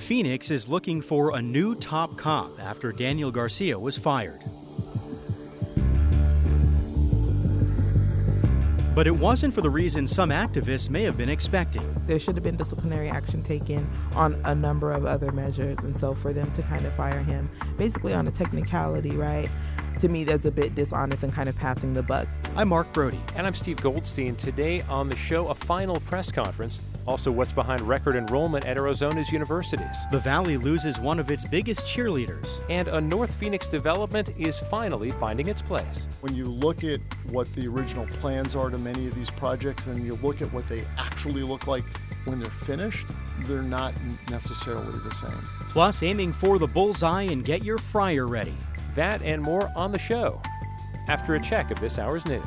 Phoenix is looking for a new top cop after Daniel Garcia was fired. But it wasn't for the reason some activists may have been expecting. There should have been disciplinary action taken on a number of other measures, and so for them to kind of fire him basically on a technicality, right? To me, that's a bit dishonest and kind of passing the buck. I'm Mark Brody. And I'm Steve Goldstein. Today on the show, a final press conference. Also, what's behind record enrollment at Arizona's universities. The Valley loses one of its biggest cheerleaders. And a North Phoenix development is finally finding its place. When you look at what the original plans are to many of these projects, and you look at what they actually look like when they're finished, they're not necessarily the same. Plus, aiming for the bullseye and get your fryer ready. That and more on the show after a check of this hour's news.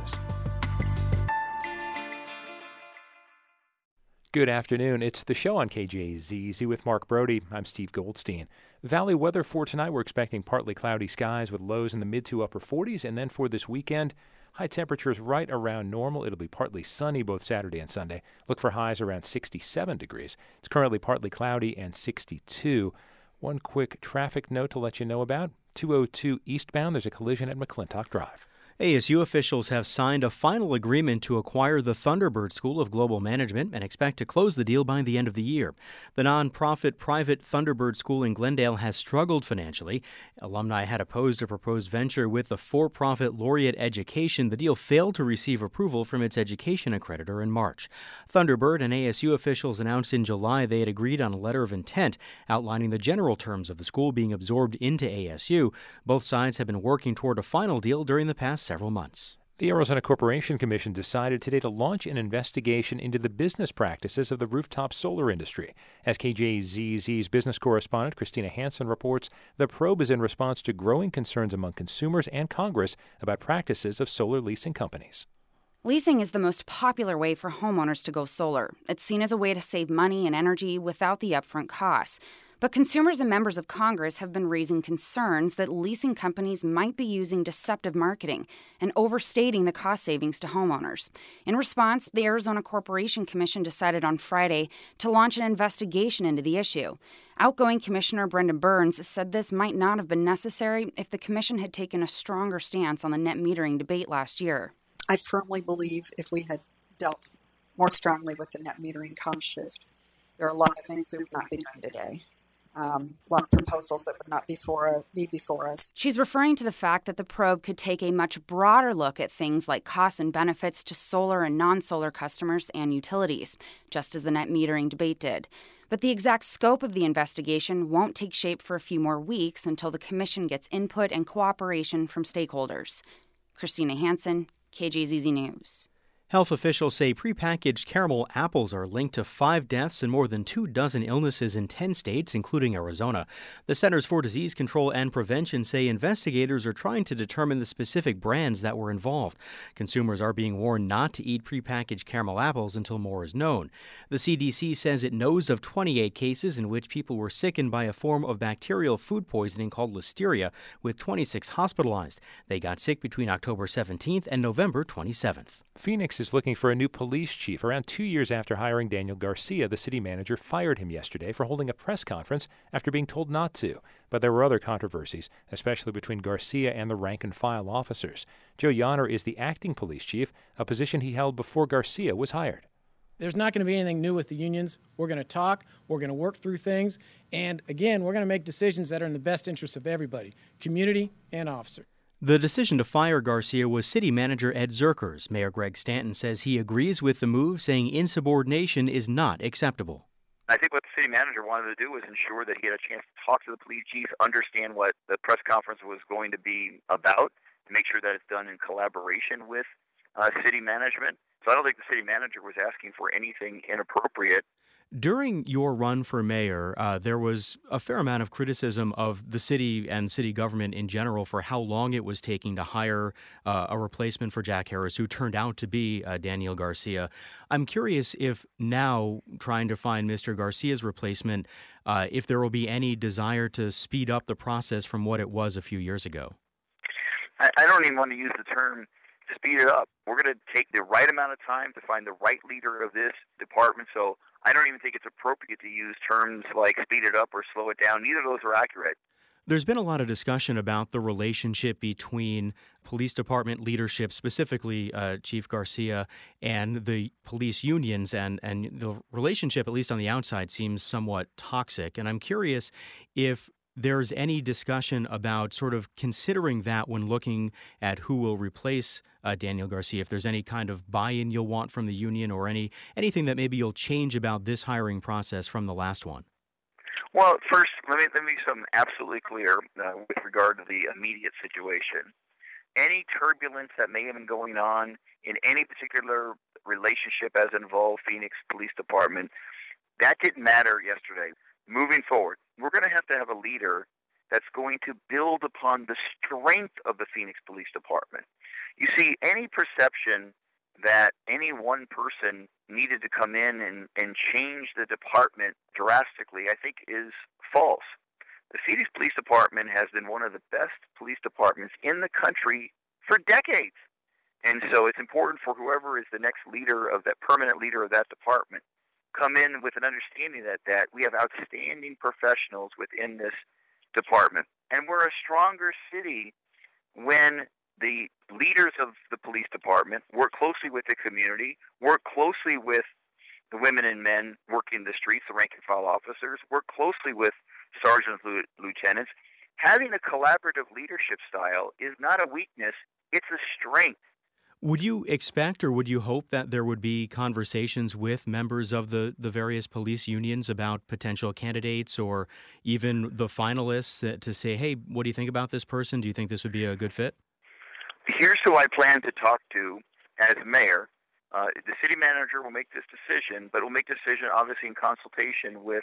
Good afternoon. It's the show on KJZZ with Mark Brody. I'm Steve Goldstein. Valley weather for tonight, we're expecting partly cloudy skies with lows in the mid to upper 40s. And then for this weekend, high temperatures right around normal. It'll be partly sunny both Saturday and Sunday. Look for highs around 67 degrees. It's currently partly cloudy and 62. One quick traffic note to let you know about. 202 eastbound, there's a collision at McClintock Drive. ASU officials have signed a final agreement to acquire the Thunderbird School of Global Management and expect to close the deal by the end of the year. The nonprofit private Thunderbird School in Glendale has struggled financially. Alumni had opposed a proposed venture with the for-profit Laureate Education. The deal failed to receive approval from its education accreditor in March. Thunderbird and ASU officials announced in July they had agreed on a letter of intent outlining the general terms of the school being absorbed into ASU. Both sides have been working toward a final deal during the past several months. The Arizona Corporation Commission decided today to launch an investigation into the business practices of the rooftop solar industry. As KJZZ's business correspondent Christina Hansen reports, the probe is in response to growing concerns among consumers and Congress about practices of solar leasing companies. Leasing is the most popular way for homeowners to go solar. It's seen as a way to save money and energy without the upfront costs. But consumers and members of Congress have been raising concerns that leasing companies might be using deceptive marketing and overstating the cost savings to homeowners. In response, the Arizona Corporation Commission decided on Friday to launch an investigation into the issue. Outgoing Commissioner Brendan Burns said this might not have been necessary if the commission had taken a stronger stance on the net metering debate last year. I firmly believe if we had dealt more strongly with the net metering cost shift, there are a lot of things we would not be doing today. A lot of proposals that would not be before us. She's referring to the fact that the probe could take a much broader look at things like costs and benefits to solar and non-solar customers and utilities, just as the net metering debate did. But the exact scope of the investigation won't take shape for a few more weeks until the commission gets input and cooperation from stakeholders. Christina Hansen, KJZZ News. Health officials say prepackaged caramel apples are linked to 5 deaths and more than 24 illnesses in 10 states, including Arizona. The Centers for Disease Control and Prevention say investigators are trying to determine the specific brands that were involved. Consumers are being warned not to eat prepackaged caramel apples until more is known. The CDC says it knows of 28 cases in which people were sickened by a form of bacterial food poisoning called listeria, with 26 hospitalized. They got sick between October 17th and November 27th. Phoenix is looking for a new police chief. Around 2 years after hiring Daniel Garcia, the city manager fired him yesterday for holding a press conference after being told not to. But there were other controversies, especially between Garcia and the rank-and-file officers. Joe Yonner is the acting police chief, a position he held before Garcia was hired. There's not going to be anything new with the unions. We're going to talk. We're going to work through things. And, again, we're going to make decisions that are in the best interest of everybody, community and officer. The decision to fire Garcia was city manager Ed Zerkers. Mayor Greg Stanton says he agrees with the move, saying insubordination is not acceptable. I think what the city manager wanted to do was ensure that he had a chance to talk to the police chief, understand what the press conference was going to be about, to make sure that it's done in collaboration with city management. So I don't think the city manager was asking for anything inappropriate. During your run for mayor, there was a fair amount of criticism of the city and city government in general for how long it was taking to hire a replacement for Jack Harris, who turned out to be Daniel Garcia. I'm curious if now, trying to find Mr. Garcia's replacement, if there will be any desire to speed up the process from what it was a few years ago. I don't even want to use the term speed it up. We're going to take the right amount of time to find the right leader of this department. So I don't even think it's appropriate to use terms like speed it up or slow it down. Neither of those are accurate. There's been a lot of discussion about the relationship between police department leadership, specifically Chief Garcia, and the police unions, and the relationship, at least on the outside, seems somewhat toxic. And I'm curious if there's any discussion about sort of considering that when looking at who will replace Daniel Garcia, if there's any kind of buy-in you'll want from the union or anything that maybe you'll change about this hiring process from the last one. Well, first, let me be something absolutely clear with regard to the immediate situation. Any turbulence that may have been going on in any particular relationship as involved Phoenix Police Department, that didn't matter yesterday. Moving forward, we're going to have a leader that's going to build upon the strength of the Phoenix Police Department. You see, any perception that any one person needed to come in and change the department drastically, I think is false. The Phoenix Police Department has been one of the best police departments in the country for decades. And so it's important for whoever is the next leader of that, permanent leader of that department, come in with an understanding that we have outstanding professionals within this department. And we're a stronger city when the leaders of the police department work closely with the community, work closely with the women and men working the streets, the rank and file officers, work closely with sergeants, lieutenants. Having a collaborative leadership style is not a weakness, it's a strength. Would you expect or would you hope that there would be conversations with members of the various police unions about potential candidates or even the finalists to say, hey, what do you think about this person? Do you think this would be a good fit? Here's who I plan to talk to as mayor. The city manager will make this decision, but will make the decision obviously in consultation with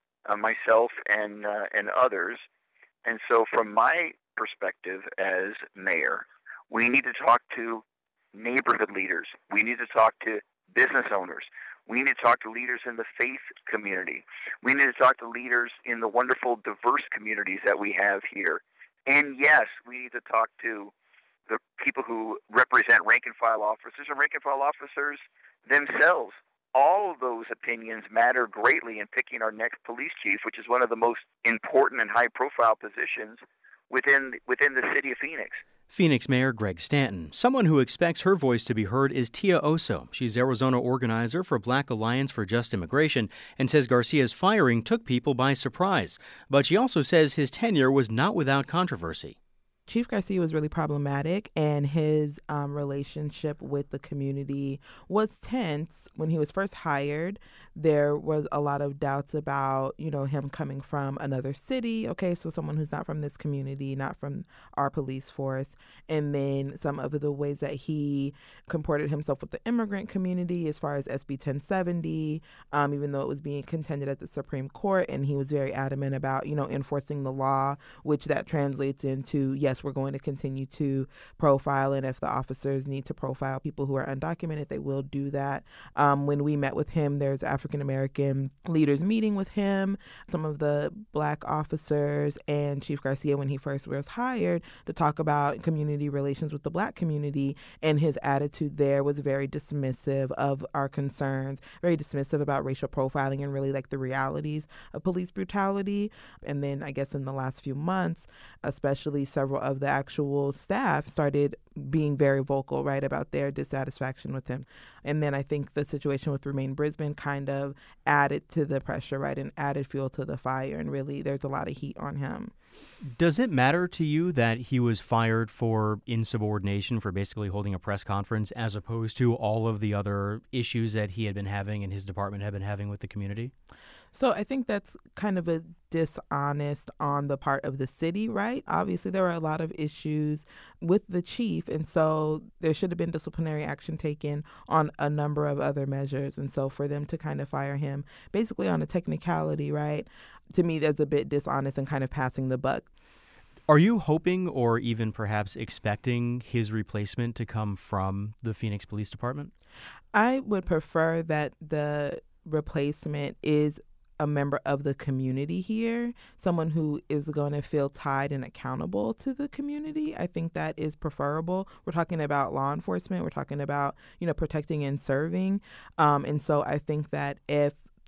myself and others. And so from my perspective as mayor, we need to talk to neighborhood leaders. We need to talk to business owners. We need to talk to leaders in the faith community. We need to talk to leaders in the wonderful diverse communities that we have here. And yes, we need to talk to the people who represent rank and file officers and rank and file officers themselves. All of those opinions matter greatly in picking our next police chief, which is one of the most important and high-profile positions within the city of Phoenix. Phoenix Mayor Greg Stanton. Someone who expects her voice to be heard is Tia Oso. She's Arizona organizer for Black Alliance for Just Immigration and says Garcia's firing took people by surprise. But she also says his tenure was not without controversy. Chief Garcia was really problematic, and his relationship with the community was tense. When he was first hired, there was a lot of doubts about, him coming from another city. Okay, so someone who's not from this community, not from our police force. And then some of the ways that he comported himself with the immigrant community as far as SB 1070, even though it was being contended at the Supreme Court. And he was very adamant about, enforcing the law, which that translates into, yes, we're going to continue to profile, and if the officers need to profile people who are undocumented, they will do that. When we met with him, there's African American leaders meeting with him, some of the Black officers, and Chief Garcia when he first was hired to talk about community relations with the Black community, and his attitude there was very dismissive of our concerns, very dismissive about racial profiling and really like the realities of police brutality. And then I guess in the last few months, especially several of the actual staff started being very vocal, right, about their dissatisfaction with him. And then I think the situation with Remain Brisbane kind of added to the pressure, right, and added fuel to the fire. And really, there's a lot of heat on him. Does it matter to you that he was fired for insubordination, for basically holding a press conference, as opposed to all of the other issues that he had been having and his department had been having with the community? So I think that's kind of a dishonest on the part of the city, right? Obviously, there were a lot of issues with the chief, and so there should have been disciplinary action taken on a number of other measures. And so for them to kind of fire him basically on a technicality, right, to me, that's a bit dishonest and kind of passing the buck. Are you hoping or even perhaps expecting his replacement to come from the Phoenix Police Department? I would prefer that the replacement is a member of the community here, someone who is going to feel tied and accountable to the community. I think that is preferable. We're talking about law enforcement. We're talking about, protecting and serving. And so I think that if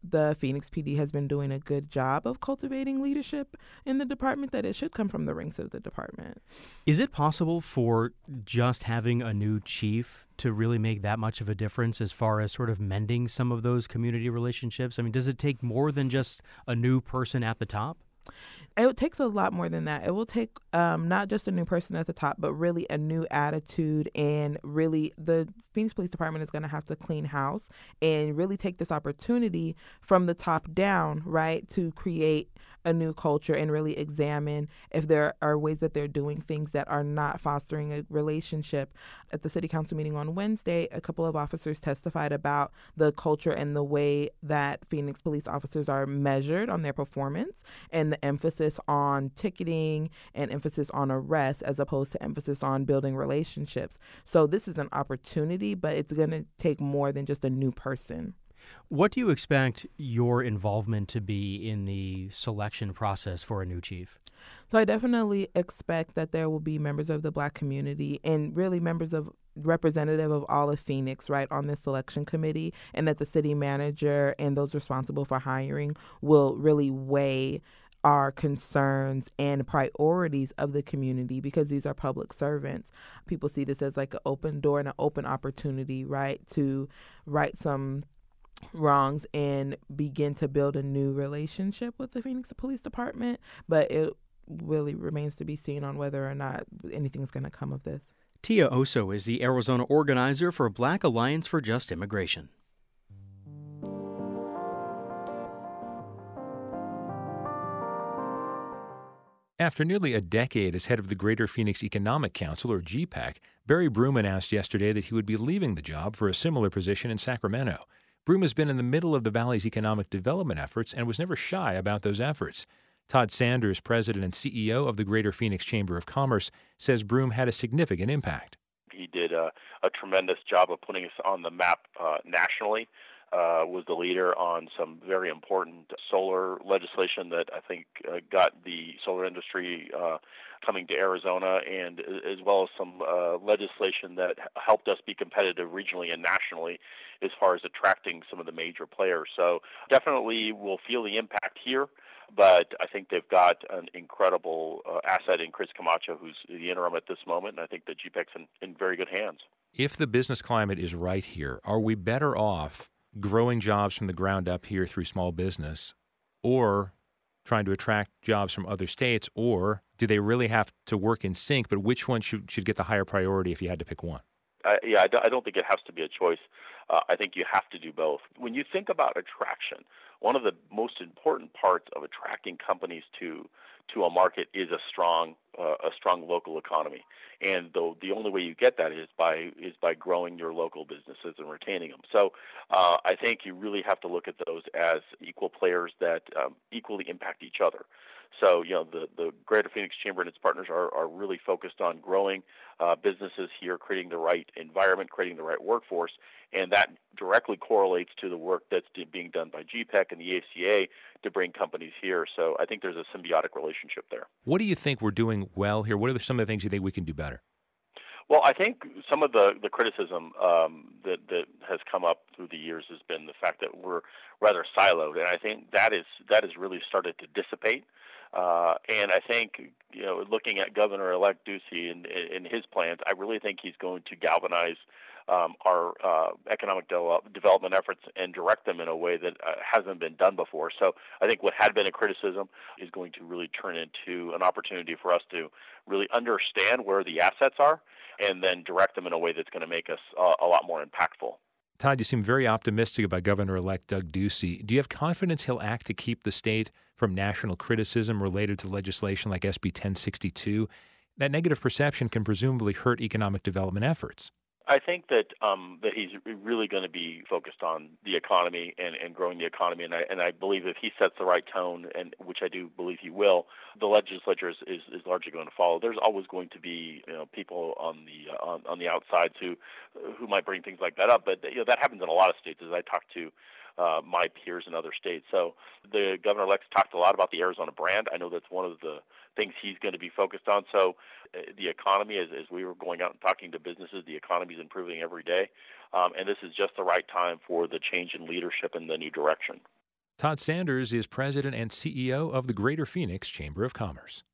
the Phoenix PD has been doing a good job of cultivating leadership in the department, that it should come from the ranks of the department. Is it possible for just having a new chief to really make that much of a difference as far as sort of mending some of those community relationships? I mean, does it take more than just a new person at the top? It takes a lot more than that. It will take not just a new person at the top, but really a new attitude. And really, the Phoenix Police Department is going to have to clean house and really take this opportunity from the top down, right, to create a new culture and really examine if there are ways that they're doing things that are not fostering a relationship. At the city council meeting on Wednesday, a couple of officers testified about the culture and the way that Phoenix police officers are measured on their performance, and the emphasis on ticketing and emphasis on arrests as opposed to emphasis on building relationships. So this is an opportunity, but it's going to take more than just a new person. What do you expect your involvement to be in the selection process for a new chief? So I definitely expect that there will be members of the Black community and really members of representative of all of Phoenix, right, on this selection committee, and that the city manager and those responsible for hiring will really weigh our concerns and priorities of the community, because these are public servants. People see this as like an open door and an open opportunity, right, to right some wrongs and begin to build a new relationship with the Phoenix Police Department. But it really remains to be seen on whether or not anything's going to come of this. Tia Oso is the Arizona organizer for Black Alliance for Just Immigration. After nearly a decade as head of the Greater Phoenix Economic Council, or GPEC, Barry Broome announced yesterday that he would be leaving the job for a similar position in Sacramento. Broome has been in the middle of the Valley's economic development efforts and was never shy about those efforts. Todd Sanders, president and CEO of the Greater Phoenix Chamber of Commerce, says Broome had a significant impact. He did a tremendous job of putting us on the map nationally. Was the leader on some very important solar legislation that I think got the solar industry coming to Arizona, and as well as some legislation that helped us be competitive regionally and nationally as far as attracting some of the major players. So definitely we'll feel the impact here, but I think they've got an incredible asset in Chris Camacho, who's the interim at this moment, and I think that GPEC's in very good hands. If the business climate is right here, are we better off growing jobs from the ground up here through small business, or trying to attract jobs from other states, or do they really have to work in sync? But which one should get the higher priority if you had to pick one? I don't think it has to be a choice. I think you have to do both. When you think about attraction, one of the most important parts of attracting companies to a market is a strong local economy, and the only way you get that is by growing your local businesses and retaining them. So I think you really have to look at those as equal players that equally impact each other. So, the Greater Phoenix Chamber and its partners are really focused on growing businesses here, creating the right environment, creating the right workforce, and that directly correlates to the work that's being done by GPEC and the ACA to bring companies here. So I think there's a symbiotic relationship there. What do you think we're doing well here? What are some of the things you think we can do better? Well, I think some of the criticism that has come up through the years has been the fact that we're rather siloed, and I think that has really started to dissipate. And I think, looking at Governor-elect Ducey and his plans, I really think he's going to galvanize our economic development efforts and direct them in a way that hasn't been done before. So I think what had been a criticism is going to really turn into an opportunity for us to really understand where the assets are and then direct them in a way that's going to make us a lot more impactful. Todd, you seem very optimistic about Governor-elect Doug Ducey. Do you have confidence he'll act to keep the state from national criticism related to legislation like SB 1062? That negative perception can presumably hurt economic development efforts. I think that he's really going to be focused on the economy and growing the economy, and I believe if he sets the right tone, and which I do believe he will, the legislature is largely going to follow. There's always going to be people on the outsides who might bring things like that up, but that happens in a lot of states. As I talk to my peers in other states, so the governor-elect's talked a lot about the Arizona brand. I know that's one of the things he's going to be focused on. So the economy, as we were going out and talking to businesses, the economy is improving every day, and this is just the right time for the change in leadership and the new direction. Todd Sanders is president and CEO of the Greater Phoenix Chamber of Commerce.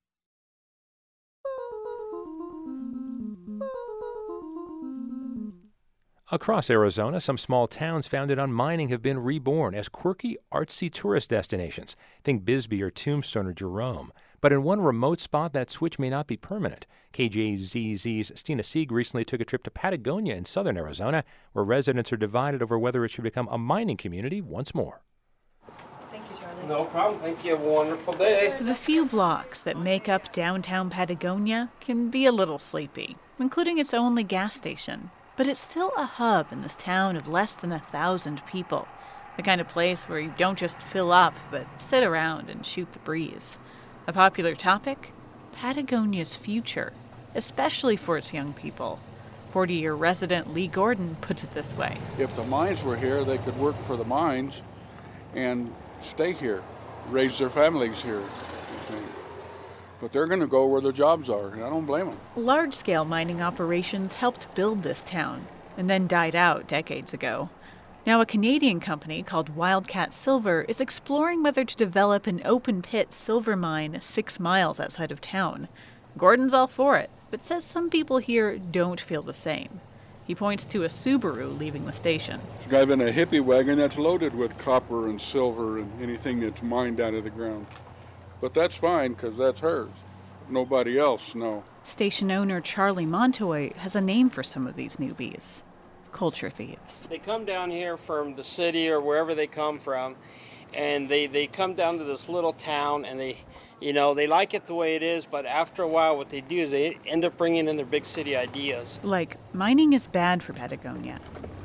Across Arizona, some small towns founded on mining have been reborn as quirky, artsy tourist destinations. Think Bisbee or Tombstone or Jerome. But in one remote spot, that switch may not be permanent. KJZZ's Stina Sieg recently took a trip to Patagonia in southern Arizona, where residents are divided over whether it should become a mining community once more. Thank you, Charlie. No problem. Thank you. Have a wonderful day. The few blocks that make up downtown Patagonia can be a little sleepy, including its only gas station. But it's still a hub in this town of less than 1,000 people, the kind of place where you don't just fill up, but sit around and shoot the breeze. A popular topic? Patagonia's future, especially for its young people. 40-year resident Lee Gordon puts it this way. If the mines were here, they could work for the mines and stay here, raise their families here. But they're going to go where the jobs are, and I don't blame them. Large-scale mining operations helped build this town, and then died out decades ago. Now a Canadian company called Wildcat Silver is exploring whether to develop an open-pit silver mine 6 miles outside of town. Gordon's all for it, but says some people here don't feel the same. He points to a Subaru leaving the station. It's driving a hippie wagon that's loaded with copper and silver and anything that's mined out of the ground. But that's fine, because that's hers. Nobody else, no. Station owner Charlie Montoy has a name for some of these newbies. Culture thieves. They come down here from the city or wherever they come from, and they come down to this little town, and they like it the way it is, but after a while what they do is they end up bringing in their big city ideas. Like, mining is bad for Patagonia.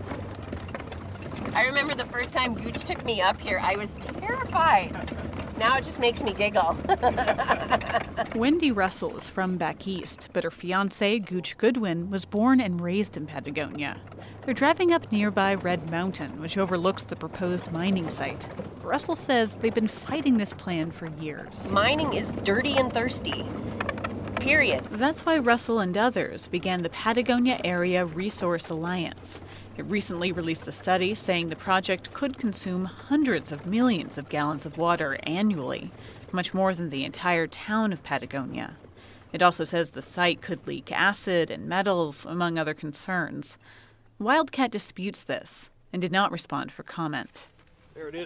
I remember the first time Gooch took me up here, I was terrified. Now it just makes me giggle. Wendy Russell is from back east, but her fiancé, Gooch Goodwin, was born and raised in Patagonia. They're driving up nearby Red Mountain, which overlooks the proposed mining site. Russell says they've been fighting this plan for years. Mining is dirty and thirsty. Period. That's why Russell and others began the Patagonia Area Resource Alliance. It recently released a study saying the project could consume hundreds of millions of gallons of water annually, much more than the entire town of Patagonia. It also says the site could leak acid and metals, among other concerns. Wildcat disputes this and did not respond for comment. There it is.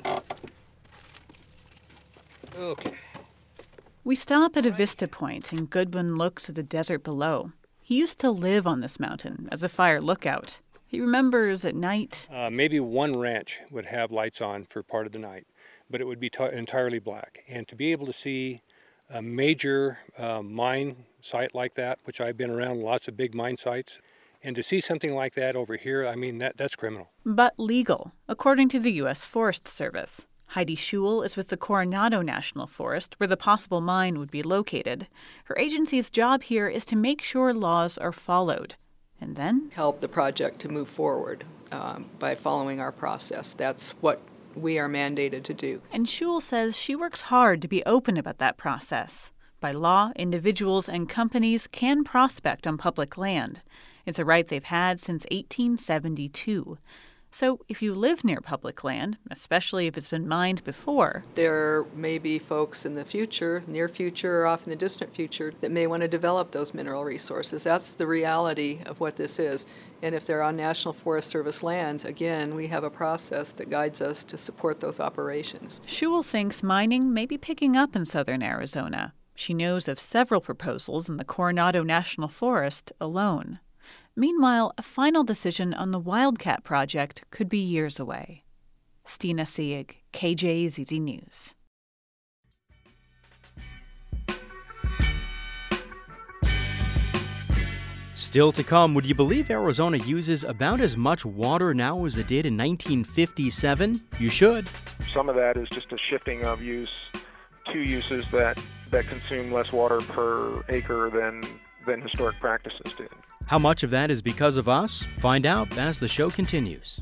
Okay. We stop at a vista point, and Goodwin looks at the desert below. He used to live on this mountain as a fire lookout. He remembers at night. Maybe one ranch would have lights on for part of the night, but it would be entirely black. And to be able to see a major mine site like that, which I've been around lots of big mine sites, and to see something like that over here, I mean, that's criminal. But legal, according to the U.S. Forest Service. Heidi Schul is with the Coronado National Forest, where the possible mine would be located. Her agency's job here is to make sure laws are followed. And then help the project to move forward by following our process. That's what we are mandated to do. And Schul says she works hard to be open about that process. By law, individuals and companies can prospect on public land. It's a right they've had since 1872. So if you live near public land, especially if it's been mined before, there may be folks in the future, near future or off in the distant future, that may want to develop those mineral resources. That's the reality of what this is. And if they're on National Forest Service lands, again, we have a process that guides us to support those operations. Schul thinks mining may be picking up in southern Arizona. She knows of several proposals in the Coronado National Forest alone. Meanwhile, a final decision on the Wildcat project could be years away. Stina Sieg, KJZZ News. Still to come, would you believe Arizona uses about as much water now as it did in 1957? You should. Some of that is just a shifting of use to uses that consume less water per acre than historic practices did. How much of that is because of us? Find out as the show continues.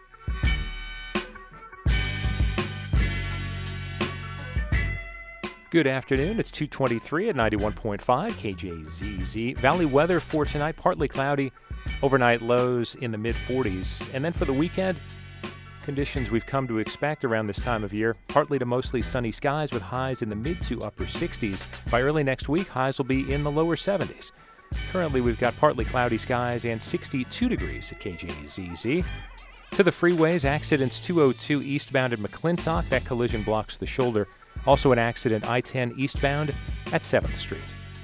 Good afternoon. It's 2:23 at 91.5 KJZZ. Valley weather for tonight, partly cloudy, overnight lows in the mid-40s. And then for the weekend, Conditions we've come to expect around this time of year. Partly to mostly sunny skies with highs in the mid to upper 60s. By early next week, highs will be in the lower 70s. Currently, we've got partly cloudy skies and 62 degrees at KJZZ. To the freeways, accidents 202 eastbound at McClintock. That collision blocks the shoulder. Also an accident I-10 eastbound at 7th Street.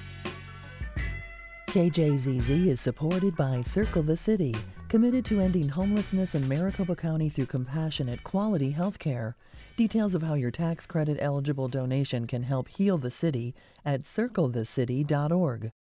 KJZZ is supported by Circle the City, committed to ending homelessness in Maricopa County through compassionate, quality health care. Details of how your tax credit eligible donation can help heal the city at circlethecity.org.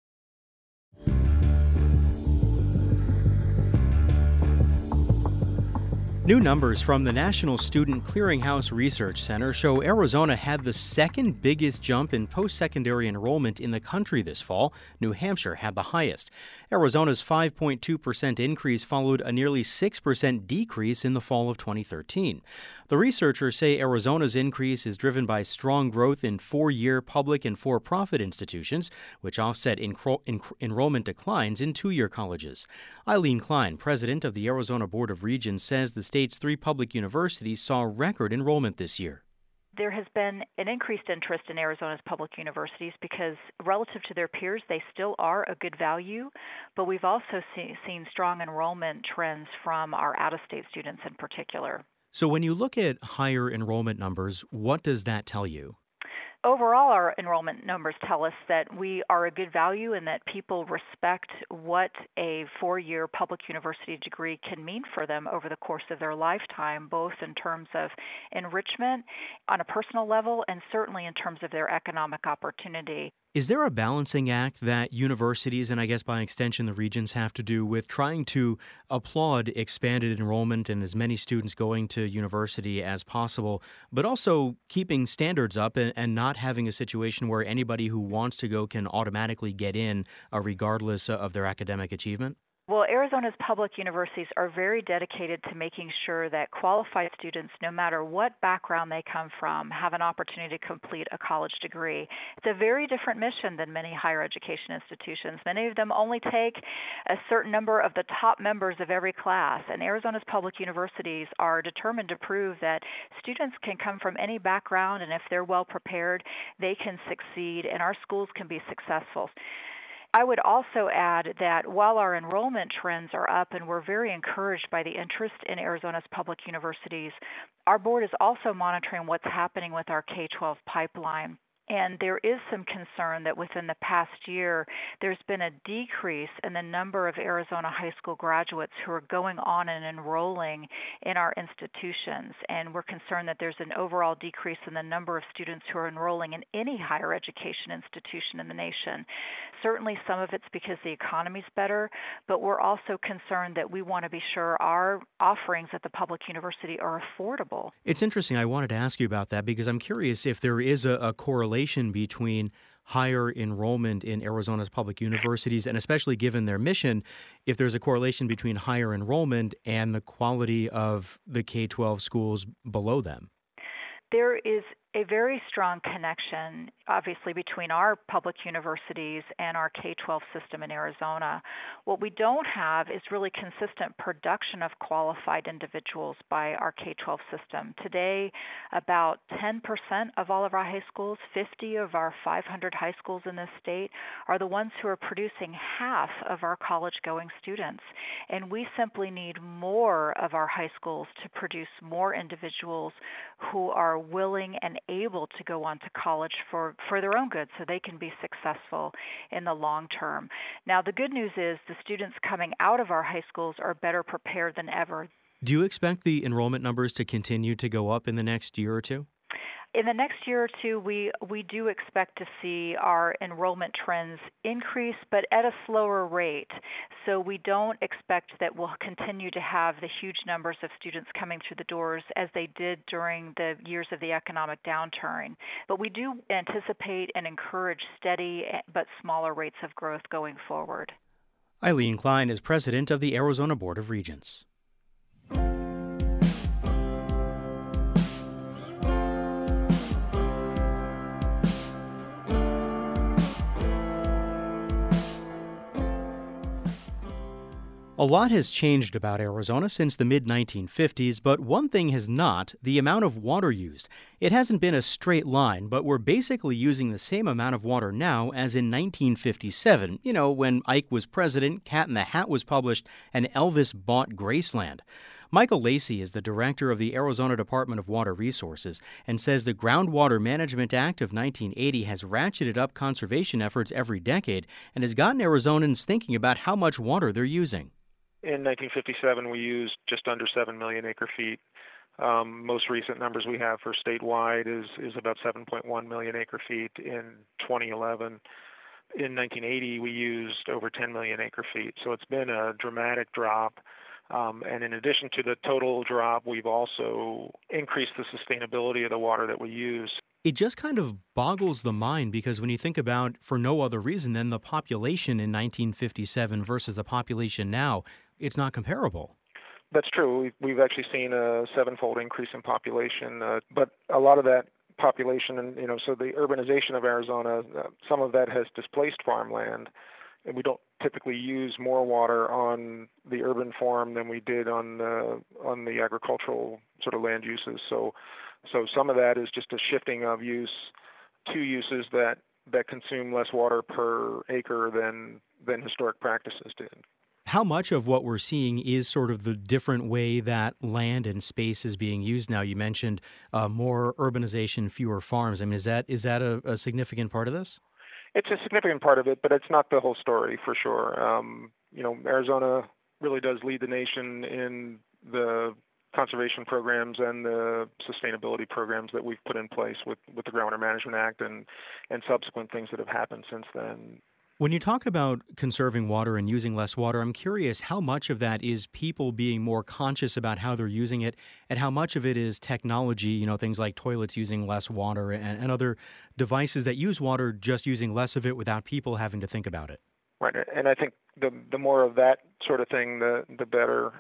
New numbers from the National Student Clearinghouse Research Center show Arizona had the second biggest jump in post-secondary enrollment in the country this fall. New Hampshire had the highest. Arizona's 5.2% increase followed a nearly 6% decrease in the fall of 2013. The researchers say Arizona's increase is driven by strong growth in four-year public and for-profit institutions, which offset enrollment declines in two-year colleges. Eileen Klein, president of the Arizona Board of Regents, says the state's three public universities saw record enrollment this year. There has been an increased interest in Arizona's public universities because relative to their peers, they still are a good value, but we've also seen strong enrollment trends from our out-of-state students in particular. So when you look at higher enrollment numbers, what does that tell you? Overall, our enrollment numbers tell us that we are a good value and that people respect what a four-year public university degree can mean for them over the course of their lifetime, both in terms of enrichment on a personal level and certainly in terms of their economic opportunity. Is there a balancing act that universities, and I guess by extension the regents, have to do with trying to applaud expanded enrollment and as many students going to university as possible, but also keeping standards up and not having a situation where anybody who wants to go can automatically get in regardless of their academic achievement? Well, Arizona's public universities are very dedicated to making sure that qualified students, no matter what background they come from, have an opportunity to complete a college degree. It's a very different mission than many higher education institutions. Many of them only take a certain number of the top members of every class, and Arizona's public universities are determined to prove that students can come from any background, and if they're well prepared, they can succeed, and our schools can be successful. I would also add that while our enrollment trends are up and we're very encouraged by the interest in Arizona's public universities, our board is also monitoring what's happening with our K-12 pipeline. And there is some concern that within the past year, there's been a decrease in the number of Arizona high school graduates who are going on and enrolling in our institutions. And we're concerned that there's an overall decrease in the number of students who are enrolling in any higher education institution in the nation. Certainly some of it's because the economy's better, but we're also concerned that we want to be sure our offerings at the public university are affordable. It's interesting. I wanted to ask you about that because I'm curious if there is a correlation between higher enrollment in Arizona's public universities, and especially given their mission, if there's a correlation between higher enrollment and the quality of the K-12 schools below them. There is a very strong connection, obviously, between our public universities and our K-12 system in Arizona. What we don't have is really consistent production of qualified individuals by our K-12 system. Today, about 10% of all of our high schools, 50 of our 500 high schools in this state, are the ones who are producing half of our college-going students. And we simply need more of our high schools to produce more individuals who are willing and able to go on to college for their own good so they can be successful in the long term. Now, the good news is the students coming out of our high schools are better prepared than ever. Do you expect the enrollment numbers to continue to go up in the next year or two? In the next year or two, we do expect to see our enrollment trends increase, but at a slower rate. So we don't expect that we'll continue to have the huge numbers of students coming through the doors as they did during the years of the economic downturn. But we do anticipate and encourage steady but smaller rates of growth going forward. Eileen Klein is president of the Arizona Board of Regents. A lot has changed about Arizona since the mid-1950s, but one thing has not: the amount of water used. It hasn't been a straight line, but we're basically using the same amount of water now as in 1957, when Ike was president, Cat in the Hat was published, and Elvis bought Graceland. Michael Lacey is the director of the Arizona Department of Water Resources and says the Groundwater Management Act of 1980 has ratcheted up conservation efforts every decade and has gotten Arizonans thinking about how much water they're using. In 1957, we used just under 7 million acre-feet. Most recent numbers we have for statewide is about 7.1 million acre-feet in 2011. In 1980, we used over 10 million acre-feet. So it's been a dramatic drop. And in addition to the total drop, we've also increased the sustainability of the water that we use. It just kind of boggles the mind because when you think about, for no other reason than the population in 1957 versus the population now, it's not comparable. That's true. We've actually seen a 7-fold increase in population, but a lot of that population, and so the urbanization of Arizona, some of that has displaced farmland, and we don't typically use more water on the urban farm than we did on the agricultural sort of land uses. So some of that is just a shifting of use to uses that consume less water per acre than historic practices did. How much of what we're seeing is sort of the different way that land and space is being used now? You mentioned more urbanization, fewer farms. I mean, is that a significant part of this? It's a significant part of it, but it's not the whole story for sure. Arizona really does lead the nation in the conservation programs and the sustainability programs that we've put in place with the Groundwater Management Act and subsequent things that have happened since then. When you talk about conserving water and using less water, I'm curious how much of that is people being more conscious about how they're using it and how much of it is technology, things like toilets using less water and other devices that use water, just using less of it without people having to think about it. Right, and I think the more of that sort of thing, the better.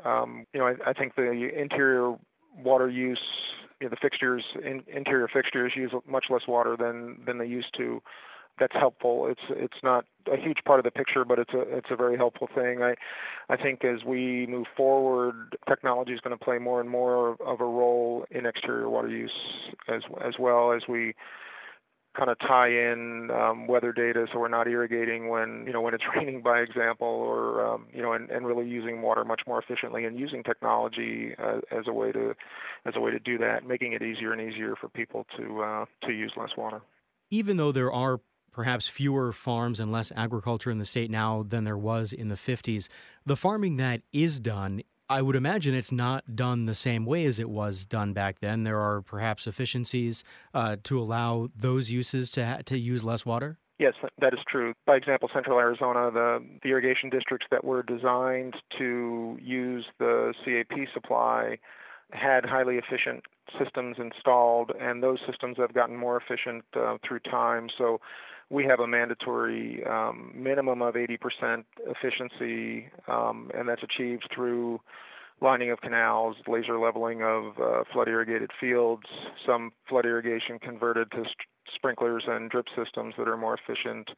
I think the interior water use, the fixtures, interior fixtures use much less water than they used to. That's helpful. It's not a huge part of the picture, but it's a very helpful thing. I think as we move forward, technology is going to play more and more of a role in exterior water use as well as we kind of tie in weather data, so we're not irrigating when it's raining, by example, or and really using water much more efficiently and using technology as a way to do that, making it easier and easier for people to use less water. Even though there are perhaps fewer farms and less agriculture in the state now than there was in the 50s, the farming that is done, I would imagine it's not done the same way as it was done back then. There are perhaps efficiencies to allow those uses to use less water? Yes, that is true. By example, Central Arizona, the irrigation districts that were designed to use the CAP supply had highly efficient systems installed, and those systems have gotten more efficient through time. So we have a mandatory minimum of 80% efficiency, and that's achieved through lining of canals, laser leveling of flood-irrigated fields, some flood irrigation converted to sprinklers and drip systems that are more efficient,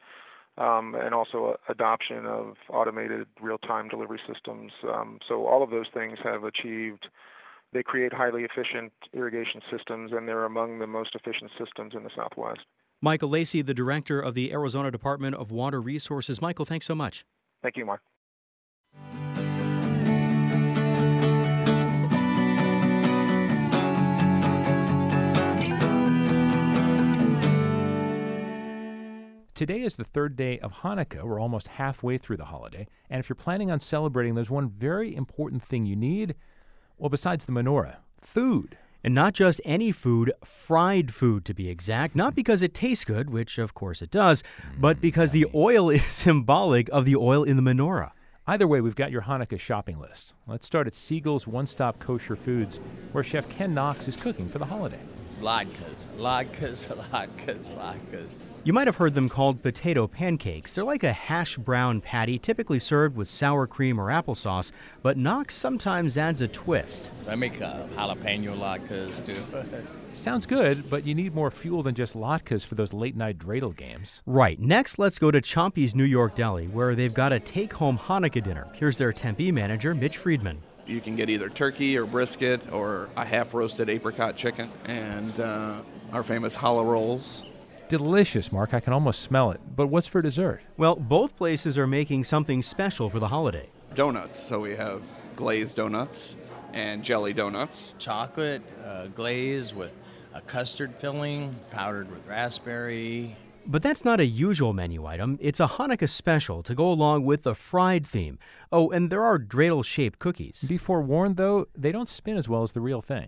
and also adoption of automated real-time delivery systems. So all of those things have achieved. They create highly efficient irrigation systems, and they're among the most efficient systems in the Southwest. Michael Lacey, the director of the Arizona Department of Water Resources. Michael, thanks so much. Thank you, Mark. Today is the third day of Hanukkah. We're almost halfway through the holiday. And if you're planning on celebrating, there's one very important thing you need. Well, besides the menorah, food. And not just any food, fried food to be exact, not because it tastes good, which of course it does, but because the oil is symbolic of the oil in the menorah. Either way, we've got your Hanukkah shopping list. Let's start at Siegel's One Stop Kosher Foods, where Chef Ken Knox is cooking for the holiday. Latkes, latkes, latkes, latkes. You might have heard them called potato pancakes. They're like a hash brown patty, typically served with sour cream or applesauce, but Knox sometimes adds a twist. I make jalapeno latkes too. Sounds good, but you need more fuel than just latkes for those late-night dreidel games. Right. Next, let's go to Chompy's New York Deli, where they've got a take-home Hanukkah dinner. Here's their Tempe manager, Mitch Friedman. You can get either turkey or brisket or a half-roasted apricot chicken and our famous challah rolls. Delicious, Mark. I can almost smell it. But what's for dessert? Well, both places are making something special for the holiday. Donuts. So we have glazed donuts and jelly donuts. Chocolate glaze with a custard filling, powdered with raspberry. But that's not a usual menu item. It's a Hanukkah special to go along with the fried theme. Oh, and there are dreidel-shaped cookies. Be forewarned, though, they don't spin as well as the real thing.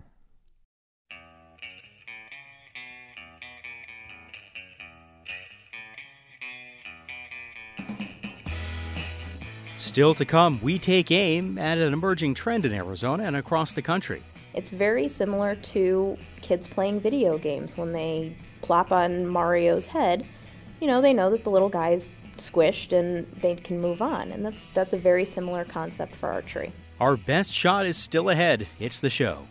Still to come, we take aim at an emerging trend in Arizona and across the country. It's very similar to kids playing video games. When they plop on Mario's head, they know that the little guy is squished and they can move on. And that's a very similar concept for archery. Our best shot is still ahead. It's the show.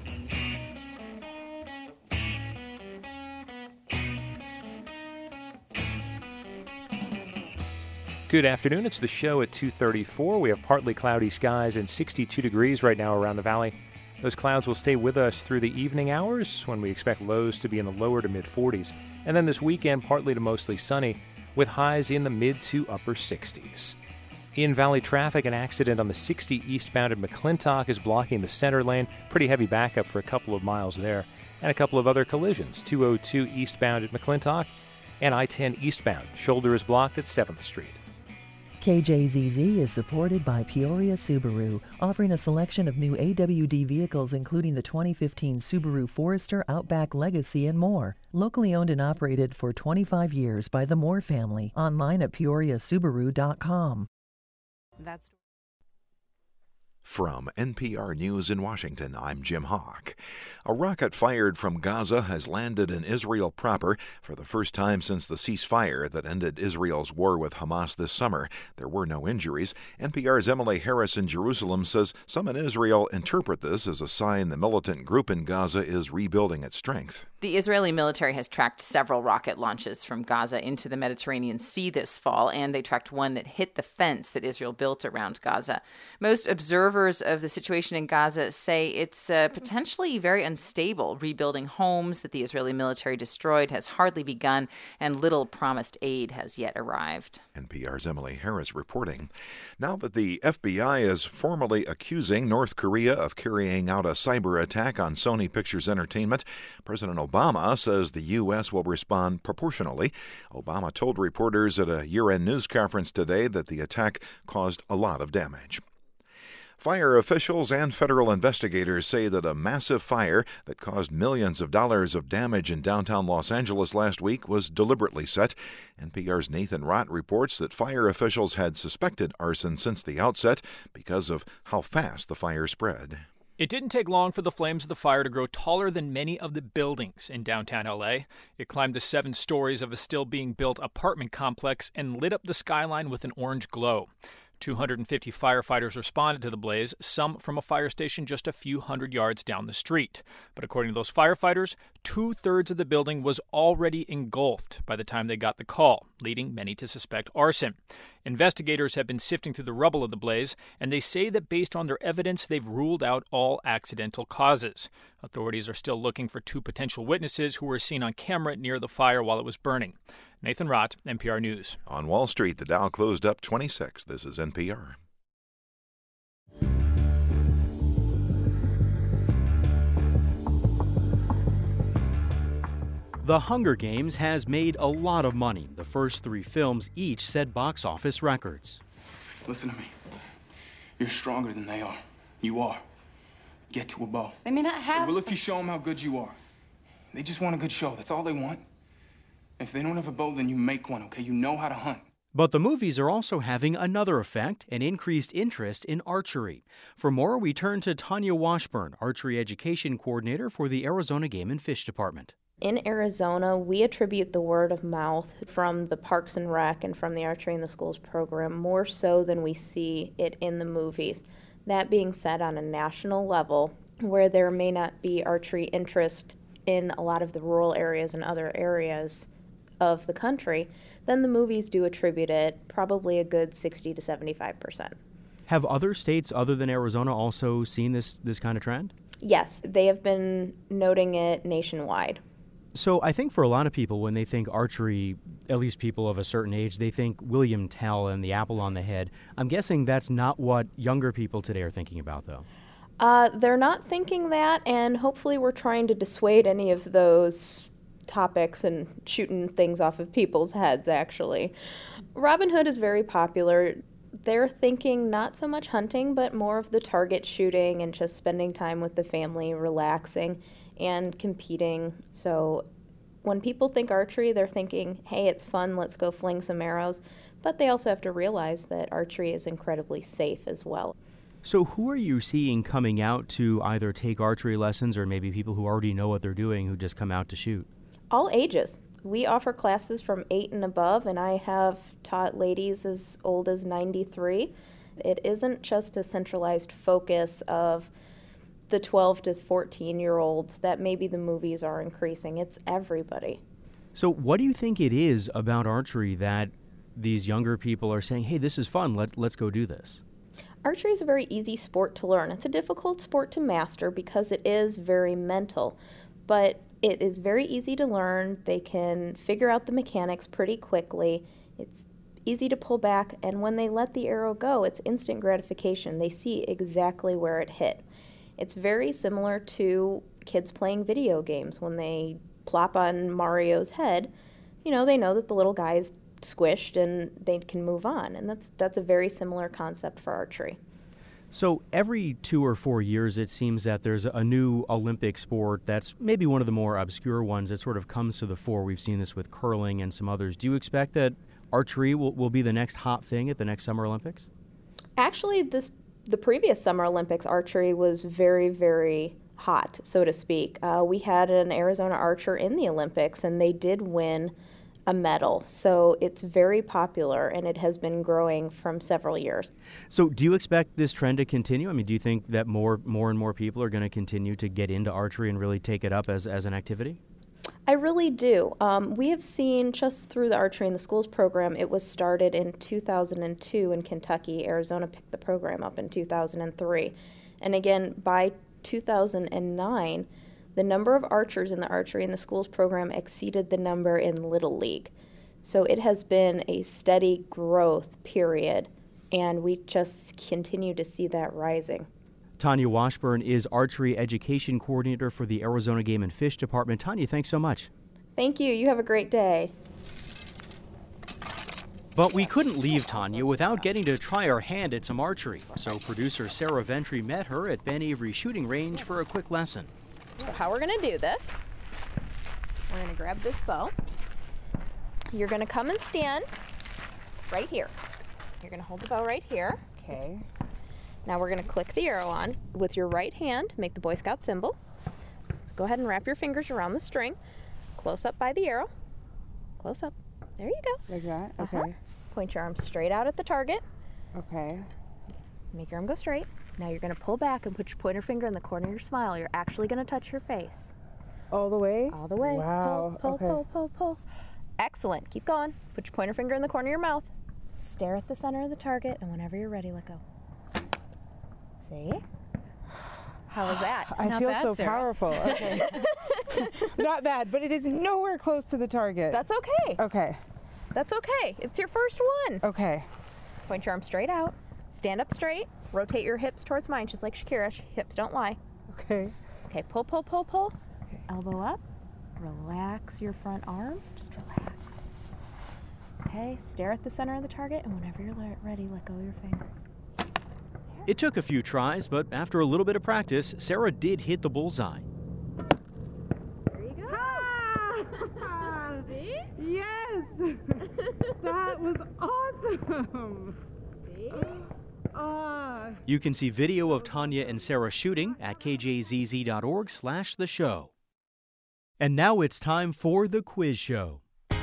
Good afternoon. It's the show at 2:34. We have partly cloudy skies and 62 degrees right now around the valley. Those clouds will stay with us through the evening hours when we expect lows to be in the lower to mid-40s. And then this weekend, partly to mostly sunny with highs in the mid to upper 60s. In Valley traffic, an accident on the 60 eastbound at McClintock is blocking the center lane. Pretty heavy backup for a couple of miles there. And a couple of other collisions. 202 eastbound at McClintock and I-10 eastbound. Shoulder is blocked at 7th Street. KJZZ is supported by Peoria Subaru, offering a selection of new AWD vehicles including the 2015 Subaru Forester, Outback Legacy, and more. Locally owned and operated for 25 years by the Moore family. Online at peoriasubaru.com. From NPR News in Washington, I'm Jim Hawk. A rocket fired from Gaza has landed in Israel proper for the first time since the ceasefire that ended Israel's war with Hamas this summer. There were no injuries. NPR's Emily Harris in Jerusalem says some in Israel interpret this as a sign the militant group in Gaza is rebuilding its strength. The Israeli military has tracked several rocket launches from Gaza into the Mediterranean Sea this fall, and they tracked one that hit the fence that Israel built around Gaza. Most observers of the situation in Gaza say it's potentially very unstable. Rebuilding homes that the Israeli military destroyed has hardly begun, and little promised aid has yet arrived. NPR's Emily Harris reporting. Now that the FBI is formally accusing North Korea of carrying out a cyber attack on Sony Pictures Entertainment, President Obama says the U.S. will respond proportionally. Obama told reporters at a year-end news conference today that the attack caused a lot of damage. Fire officials and federal investigators say that a massive fire that caused millions of dollars of damage in downtown Los Angeles last week was deliberately set. NPR's Nathan Rott reports that fire officials had suspected arson since the outset because of how fast the fire spread. It didn't take long for the flames of the fire to grow taller than many of the buildings in downtown L.A. It climbed to 7 stories of a still-being-built apartment complex and lit up the skyline with an orange glow. 250 firefighters responded to the blaze, some from a fire station just a few hundred yards down the street. But according to those firefighters, 2/3 of the building was already engulfed by the time they got the call, leading many to suspect arson. Investigators have been sifting through the rubble of the blaze, and they say that based on their evidence, they've ruled out all accidental causes. Authorities are still looking for 2 potential witnesses who were seen on camera near the fire while it was burning. Nathan Rott, NPR News. On Wall Street, the Dow closed up 26. This is NPR. The Hunger Games has made a lot of money. The first 3 films each set box office records. Listen to me. You're stronger than they are. You are. Get to a bow. They may not have... Well, if you show them how good you are. They just want a good show. That's all they want. If they don't have a bow, then you make one, okay? You know how to hunt. But the movies are also having another effect, an increased interest in archery. For more, we turn to Tanya Washburn, Archery Education Coordinator for the Arizona Game and Fish Department. In Arizona, we attribute the word of mouth from the Parks and Rec and from the Archery in the Schools program more so than we see it in the movies. That being said, on a national level, where there may not be archery interest in a lot of the rural areas and other areas of the country, then the movies do attribute it probably a good 60 to 75%. Have other states other than Arizona also seen this kind of trend? Yes, they have been noting it nationwide. So I think for a lot of people, when they think archery, at least people of a certain age, they think William Tell and the apple on the head. I'm guessing that's not what younger people today are thinking about, though. They're not thinking that, and hopefully we're trying to dissuade any of those topics and shooting things off of people's heads, actually. Robin Hood is very popular. They're thinking not so much hunting, but more of the target shooting and just spending time with the family, relaxing, and competing. So when people think archery, they're thinking, hey, it's fun, let's go fling some arrows. But they also have to realize that archery is incredibly safe as well. So who are you seeing coming out to either take archery lessons or maybe people who already know what they're doing who just come out to shoot? All ages. We offer classes from 8 and above, and I have taught ladies as old as 93. It isn't just a centralized focus of the 12 to 14-year-olds that maybe the movies are increasing. It's everybody. So what do you think it is about archery that these younger people are saying, hey, this is fun, let's go do this? Archery is a very easy sport to learn. It's a difficult sport to master because it is very mental, but it is very easy to learn. They can figure out the mechanics pretty quickly. It's easy to pull back, and when they let the arrow go, it's instant gratification. They see exactly where it hit. It's very similar to kids playing video games. When they plop on Mario's head, they know that the little guy is squished and they can move on, and that's a very similar concept for archery. So every 2 or 4 years, it seems that there's a new Olympic sport that's maybe one of the more obscure ones that sort of comes to the fore. We've seen this with curling and some others. Do you expect that archery will be the next hot thing at the next Summer Olympics? Actually, the previous Summer Olympics, archery was very, very hot, so to speak. We had an Arizona archer in the Olympics, and they did win a medal. So it's very popular, and it has been growing from several years. So do you expect this trend to continue? I mean, do you think that more and more people are going to continue to get into archery and really take it up as an activity? I really do. We have seen just through the Archery in the Schools program, it was started in 2002 in Kentucky. Arizona picked the program up in 2003. And again, by 2009, the number of archers in the Archery in the Schools program exceeded the number in Little League. So it has been a steady growth period, and we just continue to see that rising. Tanya Washburn is Archery Education Coordinator for the Arizona Game and Fish Department. Tanya, thanks so much. Thank you. You have a great day. But we couldn't leave Tanya without getting to try our hand at some archery. So producer Sarah Ventry met her at Ben Avery Shooting Range for a quick lesson. So how we're going to do this, we're going to grab this bow. You're going to come and stand right here. You're going to hold the bow right here. Okay. Now we're going to click the arrow on with your right hand, make the Boy Scout symbol. So go ahead and wrap your fingers around the string. Close up by the arrow. Close up. There you go. Like that? Okay. Point your arm straight out at the target. Okay. Make your arm go straight. Now you're going to pull back and put your pointer finger in the corner of your smile. You're actually going to touch your face. All the way? All the way. Wow. Pull, okay. pull. Excellent. Keep going. Put your pointer finger in the corner of your mouth. Stare at the center of the target, and whenever you're ready, let go. See? How was that? I feel so powerful. Okay. Not bad, but it is nowhere close to the target. That's okay. Okay. That's okay. It's your first one. Okay. Point your arm straight out. Stand up straight. Rotate your hips towards mine, just like Shakira. Hips don't lie. Okay. Okay, pull. Okay. Elbow up. Relax your front arm. Just relax. Okay, stare at the center of the target, and whenever you're ready, let go of your finger. It took a few tries, but after a little bit of practice, Sarah did hit the bullseye. There you go. See? Yes! That was awesome! See? You can see video of Tanya and Sarah shooting at kjzz.org/the show. And now it's time for the quiz show.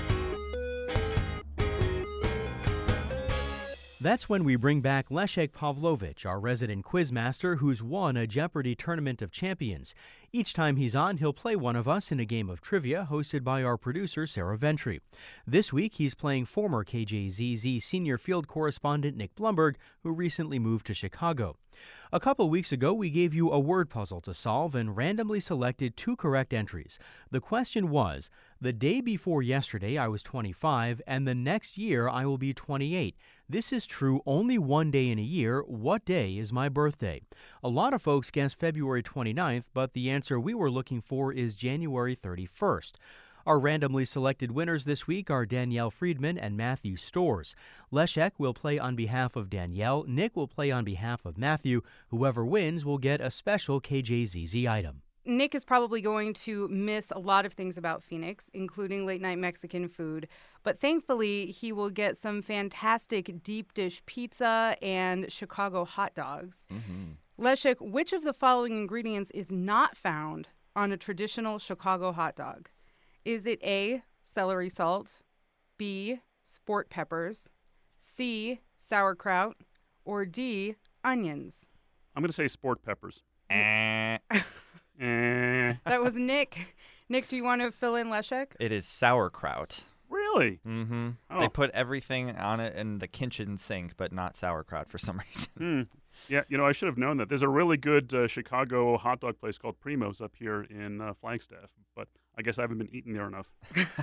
That's when we bring back Leszek Pavlovich, our resident quizmaster who's won a Jeopardy! Tournament of Champions. Each time he's on, he'll play one of us in a game of trivia hosted by our producer, Sarah Ventry. This week, he's playing former KJZZ senior field correspondent Nick Blumberg, who recently moved to Chicago. A couple weeks ago, we gave you a word puzzle to solve and randomly selected 2 correct entries. The question was, the day before yesterday I was 25, and the next year I will be 28. This is true only one day in a year. What day is my birthday? A lot of folks guessed February 29th, but the answer we were looking for is January 31st. Our randomly selected winners this week are Danielle Friedman and Matthew Storrs. Leszek will play on behalf of Danielle. Nick will play on behalf of Matthew. Whoever wins will get a special KJZZ item. Nick is probably going to miss a lot of things about Phoenix, including late-night Mexican food. But thankfully, he will get some fantastic deep dish pizza and Chicago hot dogs. Leszek, which of the following ingredients is not found on a traditional Chicago hot dog? Is it A, celery salt, B, sport peppers, C, sauerkraut, or D, onions? I'm going to say sport peppers. That was Nick. Nick, do you want to fill in Leszek? It is sauerkraut. Really? Mm-hmm. Oh. They put everything on it in the kitchen sink, but not sauerkraut for some reason. Yeah, I should have known that. There's a really good Chicago hot dog place called Primo's up here in Flagstaff, but I guess I haven't been eating there enough.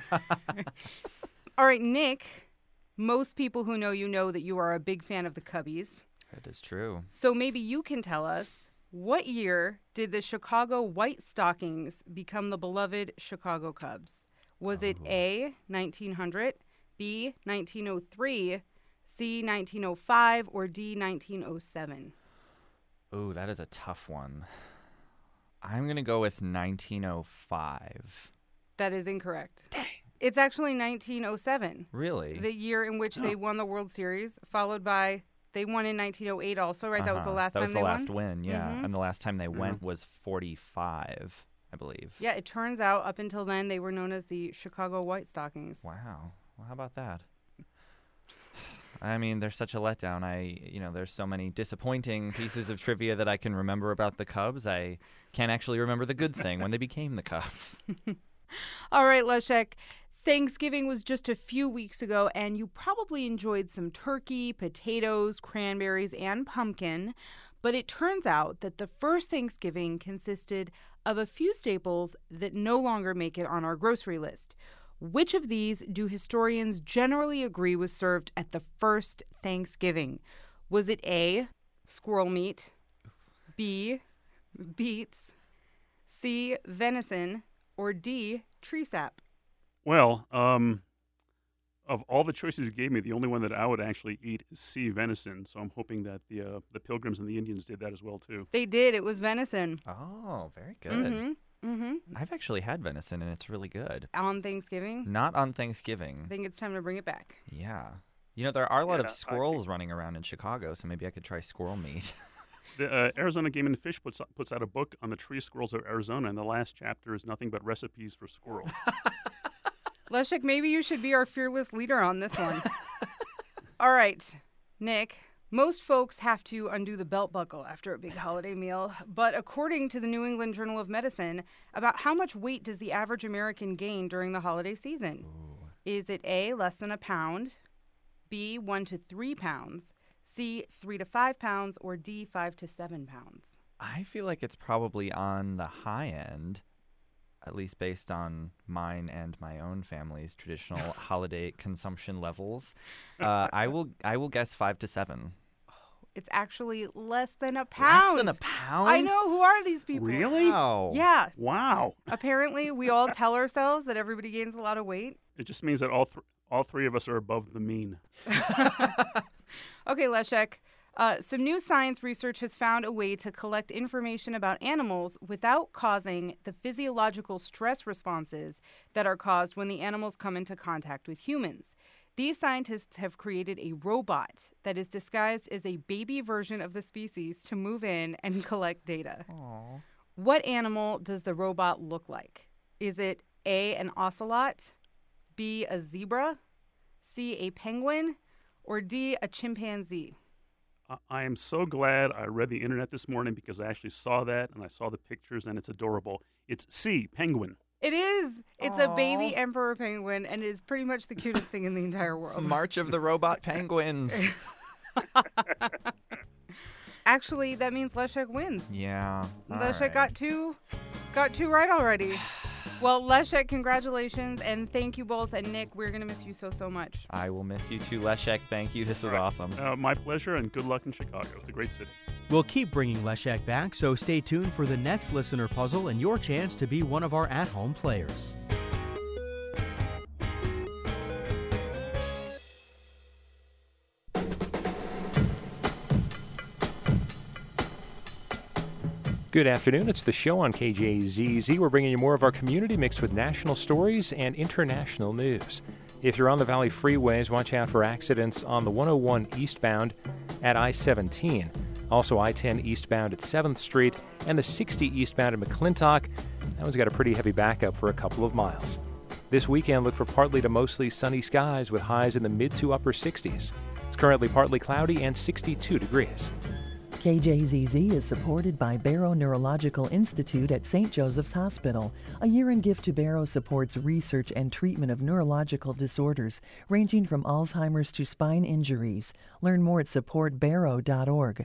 All right, Nick, most people who know you know that you are a big fan of the Cubbies. That is true. So maybe you can tell us, what year did the Chicago White Stockings become the beloved Chicago Cubs? Was it A, 1900, B, 1903, C, 1905, or D, 1907? Ooh, that is a tough one. I'm going to go with 1905. That is incorrect. Dang. It's actually 1907. Really? The year in which they won the World Series, followed by, they won in 1908 also, right? That was the last time they won? That was the last win, yeah. And the last time they went was 45, I believe. Yeah, it turns out up until then they were known as the Chicago White Stockings. Wow. Well, how about that? I mean, they're such a letdown. There's so many disappointing pieces of trivia that I can remember about the Cubs. I can't actually remember the good thing when they became the Cubs. All right, Leszek. Thanksgiving was just a few weeks ago, and you probably enjoyed some turkey, potatoes, cranberries, and pumpkin. But it turns out that the first Thanksgiving consisted of a few staples that no longer make it on our grocery list. Which of these do historians generally agree was served at the first Thanksgiving? Was it A, squirrel meat, B, beets, C, venison, or D, tree sap? Well, of all the choices you gave me, the only one that I would actually eat is C, venison. So I'm hoping that the Pilgrims and the Indians did that as well, too. They did. It was venison. Oh, very good. Mm-hmm. I've actually had venison, and it's really good. On Thanksgiving? Not on Thanksgiving. I think it's time to bring it back. Yeah. There are a lot of squirrels running around in Chicago, so maybe I could try squirrel meat. The Arizona Game and Fish puts out a book on the tree squirrels of Arizona, and the last chapter is nothing but recipes for squirrels. Leszek, maybe you should be our fearless leader on this one. All right, Nick. Most folks have to undo the belt buckle after a big holiday meal, but according to the New England Journal of Medicine, about how much weight does the average American gain during the holiday season? Ooh. Is it A, less than a pound, B, 1 to 3 pounds, C, 3 to 5 pounds, or D, 5 to 7 pounds? I feel like it's probably on the high end, at least based on mine and my own family's traditional holiday consumption levels. I will guess 5 to 7. It's actually less than a pound. Less than a pound? I know. Who are these people? Really? Wow. Yeah. Wow. Apparently, we all tell ourselves that everybody gains a lot of weight. It just means that all three of us are above the mean. Okay, Leszek. Some new science research has found a way to collect information about animals without causing the physiological stress responses that are caused when the animals come into contact with humans. These scientists have created a robot that is disguised as a baby version of the species to move in and collect data. Aww. What animal does the robot look like? Is it A, an ocelot, B, a zebra, C, a penguin, or D, a chimpanzee? I am so glad I read the internet this morning because I actually saw that and I saw the pictures and it's adorable. It's C, penguin. It is. It's a baby emperor penguin, and it is pretty much the cutest thing in the entire world. March of the Robot Penguins. Actually, that means Leszek wins. Yeah. Leszek got two right already. Well, Leszek, congratulations, and thank you both. And Nick, we're going to miss you so much. I will miss you too, Leszek. Thank you. This was awesome. My pleasure, and good luck in Chicago. It's a great city. We'll keep bringing Leszek back, so stay tuned for the next listener puzzle and your chance to be one of our at-home players. Good afternoon. It's the show on KJZZ. We're bringing you more of our community mixed with national stories and international news. If you're on the Valley freeways, watch out for accidents on the 101 eastbound at I-17. Also I-10 eastbound at 7th Street and the 60 eastbound at McClintock. That one's got a pretty heavy backup for a couple of miles. This weekend, look for partly to mostly sunny skies with highs in the mid to upper 60s. It's currently partly cloudy and 62 degrees. KJZZ is supported by Barrow Neurological Institute at St. Joseph's Hospital. A year-end gift to Barrow supports research and treatment of neurological disorders, ranging from Alzheimer's to spine injuries. Learn more at supportbarrow.org.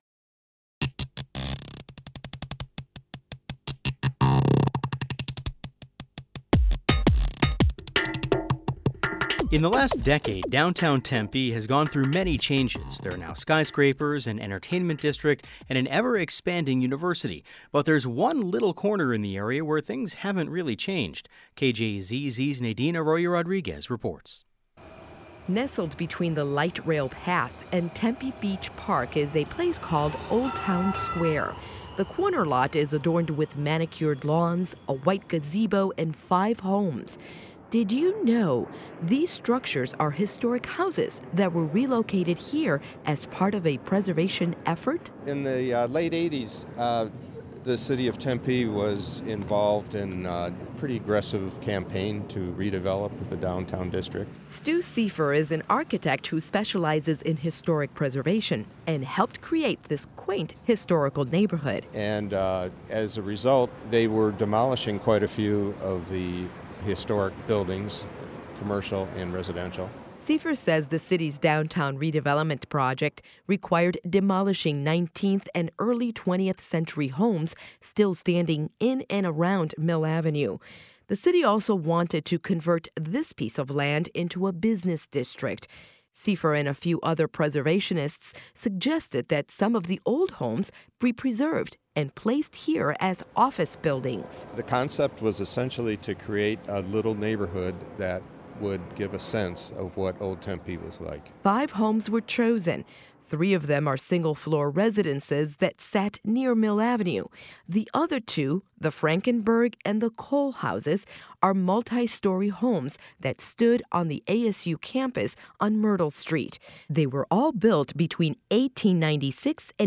In the last decade, downtown Tempe has gone through many changes. There are now skyscrapers, an entertainment district, and an ever-expanding university. But there's one little corner in the area where things haven't really changed. KJZZ's Nadine Arroyo Rodriguez reports. Nestled between the light rail path and Tempe Beach Park is a place called Old Town Square. The corner lot is adorned with manicured lawns, a white gazebo, and 5 homes. Did you know these structures are historic houses that were relocated here as part of a preservation effort? In the late 80s, the city of Tempe was involved in a pretty aggressive campaign to redevelop the downtown district. Stu Seifer is an architect who specializes in historic preservation and helped create this quaint historical neighborhood. And as a result, they were demolishing quite a few of the historic buildings, commercial and residential. Seifer says the city's downtown redevelopment project required demolishing 19th and early 20th century homes still standing in and around Mill Avenue. The city also wanted to convert this piece of land into a business district. Seifer and a few other preservationists suggested that some of the old homes be preserved and placed here as office buildings. The concept was essentially to create a little neighborhood that would give a sense of what Old Tempe was like. 5 homes were chosen. 3 of them are single-floor residences that sat near Mill Avenue. The other 2, the Frankenberg and the Cole houses, are multi-story homes that stood on the ASU campus on Myrtle Street. They were all built between 1896 and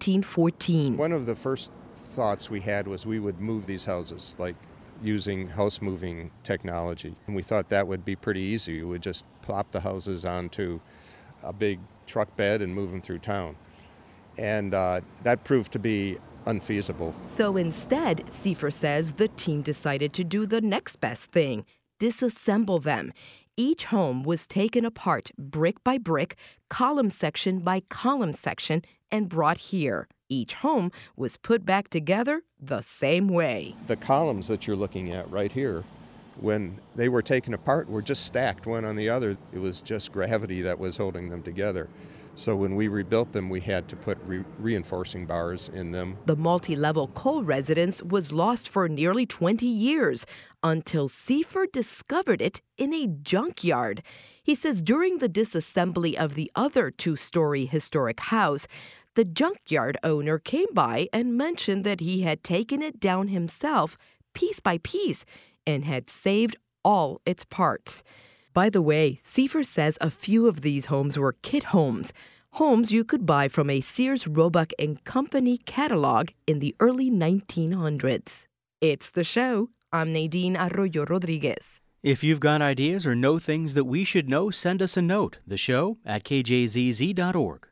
1914. One of the first thoughts we had was we would move these houses, like using house moving technology. And we thought that would be pretty easy. We would just plop the houses onto a big truck bed and move them through town. And that proved to be unfeasible. So instead, Seifer says the team decided to do the next best thing, disassemble them. Each home was taken apart brick by brick, column section by column section, and brought here. Each home was put back together the same way. The columns that you're looking at right here, when they were taken apart, were just stacked one on the other. It was just gravity that was holding them together. So when we rebuilt them, we had to put reinforcing bars in them. The multi-level Cole residence was lost for nearly 20 years until Seifer discovered it in a junkyard. He says during the disassembly of the other 2-story historic house, The junkyard owner came by and mentioned that he had taken it down himself, piece by piece, and had saved all its parts. By the way, Seifer says a few of these homes were kit homes you could buy from a Sears, Roebuck & Company catalog in the early 1900s. It's the show. I'm Nadine Arroyo Rodriguez. If you've got ideas or know things that we should know, send us a note. The show at kjzz.org.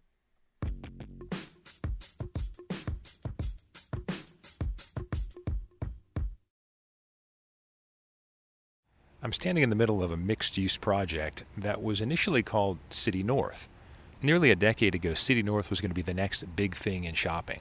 I'm standing in the middle of a mixed-use project that was initially called City North. Nearly a decade ago, City North was going to be the next big thing in shopping.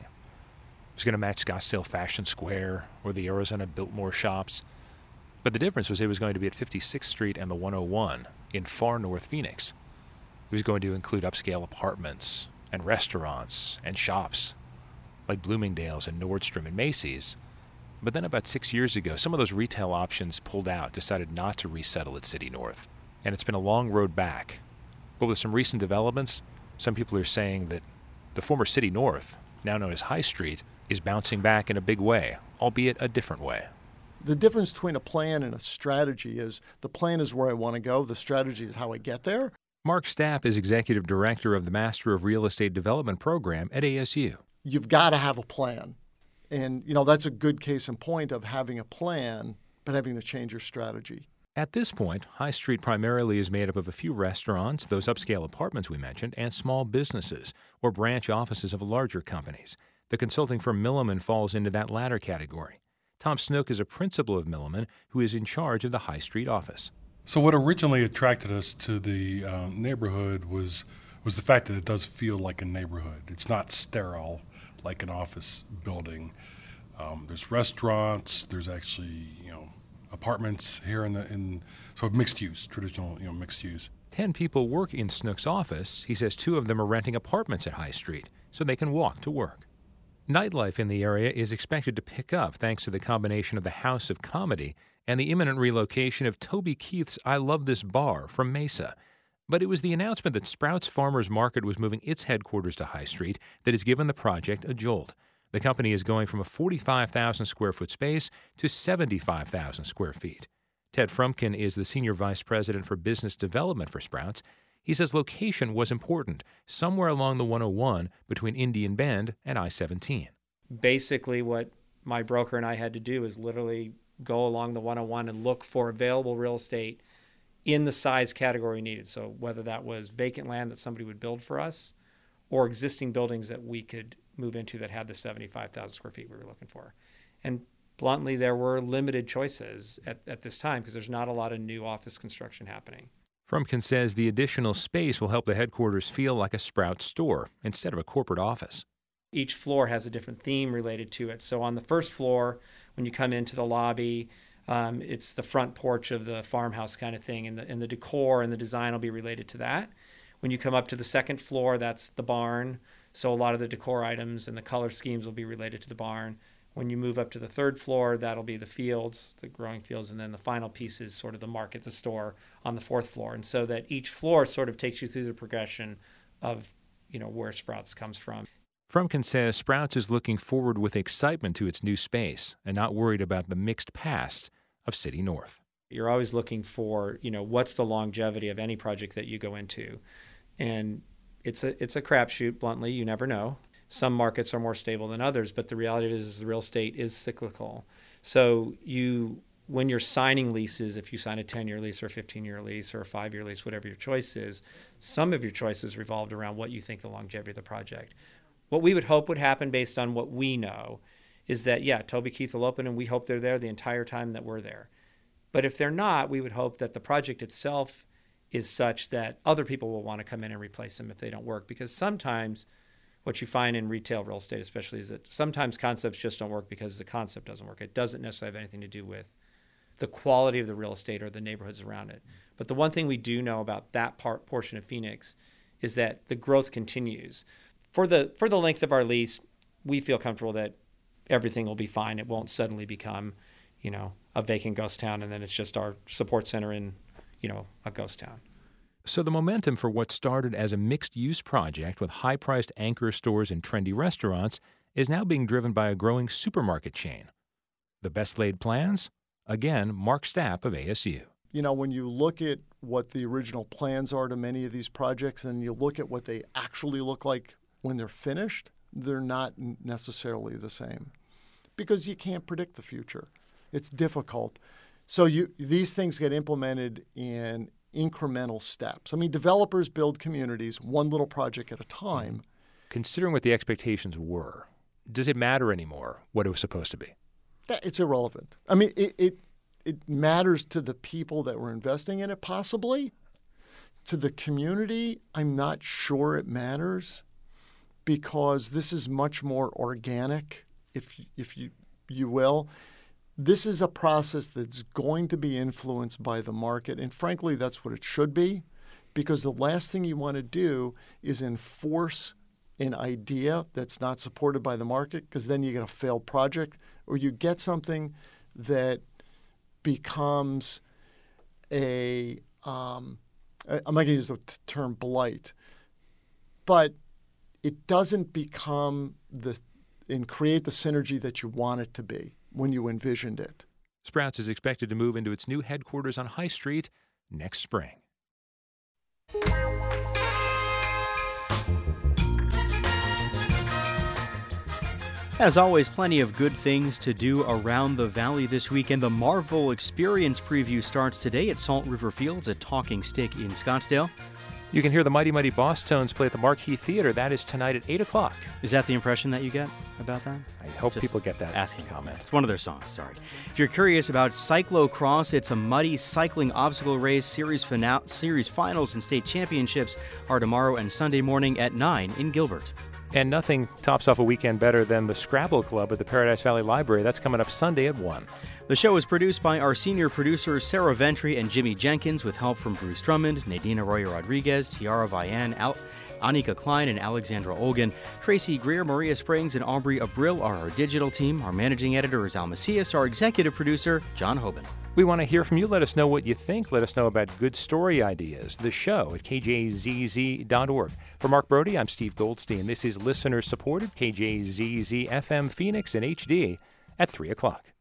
It was going to match Scottsdale Fashion Square or the Arizona Biltmore shops. But the difference was it was going to be at 56th Street and the 101 in far north Phoenix. It was going to include upscale apartments and restaurants and shops like Bloomingdale's and Nordstrom and Macy's. But then about 6 years ago, some of those retail options pulled out, decided not to resettle at City North. And it's been a long road back. But with some recent developments, some people are saying that the former City North, now known as High Street, is bouncing back in a big way, albeit a different way. The difference between a plan and a strategy is the plan is where I want to go, the strategy is how I get there. Mark Stapp is executive director of the Master of Real Estate Development program at ASU. You've got to have a plan. And, that's a good case in point of having a plan, but having to change your strategy. At this point, High Street primarily is made up of a few restaurants, those upscale apartments we mentioned, and small businesses or branch offices of larger companies. The consulting firm Milliman falls into that latter category. Tom Snook is a principal of Milliman who is in charge of the High Street office. So what originally attracted us to the neighborhood was the fact that it does feel like a neighborhood. It's not sterile like an office building. There's restaurants. There's actually apartments here so mixed use, traditional mixed use. 10 people work in Snook's office. He says 2 of them are renting apartments at High Street so they can walk to work. Nightlife in the area is expected to pick up thanks to the combination of the House of Comedy and the imminent relocation of Toby Keith's I Love This Bar from Mesa. But it was the announcement that Sprouts Farmers Market was moving its headquarters to High Street that has given the project a jolt. The company is going from a 45,000 square foot space to 75,000 square feet. Ted Frumkin is the senior vice president for business development for Sprouts. He says location was important, somewhere along the 101 between Indian Bend and I-17. Basically, what my broker and I had to do is literally go along the 101 and look for available real estate in the size category needed. So whether that was vacant land that somebody would build for us or existing buildings that we could move into that had the 75,000 square feet we were looking for. And bluntly, there were limited choices at this time because there's not a lot of new office construction happening. Frumkin says the additional space will help the headquarters feel like a Sprouts store instead of a corporate office. Each floor has a different theme related to it. So on the first floor, when you come into the lobby, it's the front porch of the farmhouse kind of thing, and the decor and the design will be related to that. When you come up to the second floor, that's the barn. So a lot of the decor items and the color schemes will be related to the barn. When you move up to the third floor, that'll be the fields, the growing fields, and then the final piece is sort of the market, the store on the fourth floor. And so that each floor sort of takes you through the progression of, where Sprouts comes from. Frumkin says Sprouts is looking forward with excitement to its new space and not worried about the mixed past of City North. You're always looking for, what's the longevity of any project that you go into. And it's a crapshoot, bluntly. You never know. Some markets are more stable than others, but the reality is the real estate is cyclical. So when you're signing leases, if you sign a 10-year lease or a 15-year lease or a 5-year lease, whatever your choice is, some of your choices revolved around what you think the longevity of the project. What we would hope would happen based on what we know is that, Toby Keith will open and we hope they're there the entire time that we're there. But if they're not, we would hope that the project itself is such that other people will want to come in and replace them if they don't work. Because sometimes what you find in retail real estate especially is that sometimes concepts just don't work because the concept doesn't work. It doesn't necessarily have anything to do with the quality of the real estate or the neighborhoods around it. But the one thing we do know about that portion of Phoenix is that the growth continues. For the length of our lease, we feel comfortable that everything will be fine. It won't suddenly become, a vacant ghost town, and then it's just our support center in, a ghost town. So the momentum for what started as a mixed-use project with high-priced anchor stores and trendy restaurants is now being driven by a growing supermarket chain. The best laid plans? Again, Mark Stapp of ASU. You know, when you look at what the original plans are to many of these projects and you look at what they actually look like when they're finished, they're not necessarily the same because you can't predict the future. It's difficult. So these things get implemented in incremental steps. I mean, developers build communities one little project at a time. Considering what the expectations were, does it matter anymore what it was supposed to be? It's irrelevant. I mean, it matters to the people that were investing in it, possibly. To the community, I'm not sure it matters because this is much more organic, if you will. This is a process that's going to be influenced by the market, and frankly, that's what it should be, because the last thing you want to do is enforce an idea that's not supported by the market, because then you get a failed project, or you get something that becomes I'm not going to use the term blight, but it doesn't become and create the synergy that you want it to be when you envisioned it. Sprouts is expected to move into its new headquarters on High Street next spring. As always, plenty of good things to do around the valley this weekend. The Marvel Experience preview starts today at Salt River Fields at Talking Stick in Scottsdale. You can hear the Mighty Mighty Boss Tones play at the Marquee Theater. That is tonight at 8 o'clock. Is that the impression that you get about that? I hope people get that asking comment. It's one of their songs, sorry. If you're curious about Cyclocross, it's a muddy cycling obstacle race. Series finals and state championships are tomorrow and Sunday morning at 9 in Gilbert. And nothing tops off a weekend better than the Scrabble Club at the Paradise Valley Library. That's coming up Sunday at 1. The show is produced by our senior producers Sarah Ventry and Jimmy Jenkins with help from Bruce Drummond, Nadine Arroyo Rodriguez, Tiara Vian, Anika Klein, and Alexandra Olgan. Tracy Greer, Maria Springs, and Aubrey Abril are our digital team. Our managing editor is Al Macias. Our executive producer, John Hoban. We want to hear from you. Let us know what you think. Let us know about good story ideas. The show at kjzz.org. For Mark Brody, I'm Steve Goldstein. This is listener-supported KJZZ FM Phoenix in HD at 3 o'clock.